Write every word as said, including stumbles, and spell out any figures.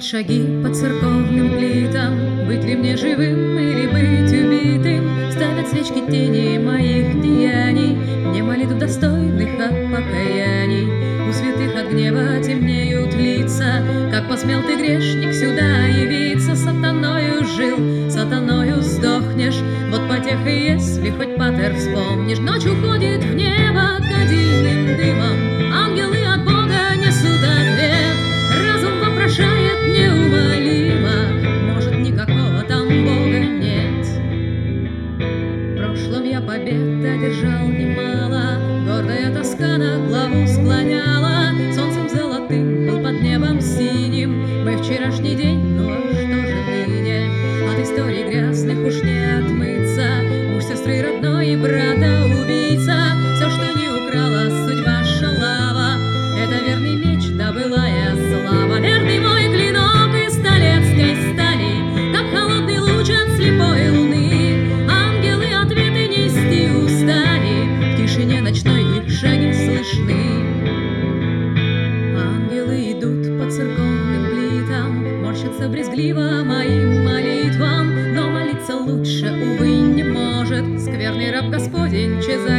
шаги по церковным плитам, быть ли мне живым или быть убитым. Ставят свечки тени моих деяний, мне молитв достойных от покаяний. У святых от гнева темнеют лица. Как посмел ты, грешник, сюда явиться? Сатаною жил, сатаною сдохнешь. Вот потеха, если хоть патер вспомнишь. Ночь уходит в небо кадильным дымом, ангелы от Бога несут ответ. Разум вопрошает неумолимо, может, никакого там Бога нет. В прошлом я побед одержал немало, гордая тоска на главу склоняла. Солнцем золотым был под небом синим мой вчерашний день, ну а что же ныне? От историй грязных уж не отмыться. Муж сестры родной и брата убийца. Все, что не украла судьба шалава, это верный меч да былая слава. Верный мой клинок из столетской стали, как холодный луч от слепой луны. Ангелы ответы нести устали, в тишине ночной их шаги слышны. Ангелы идут по церковным плитам, морщатся брезгливо моим молитвам. Но молиться лучше, увы, не может скверный раб Господень, чезарь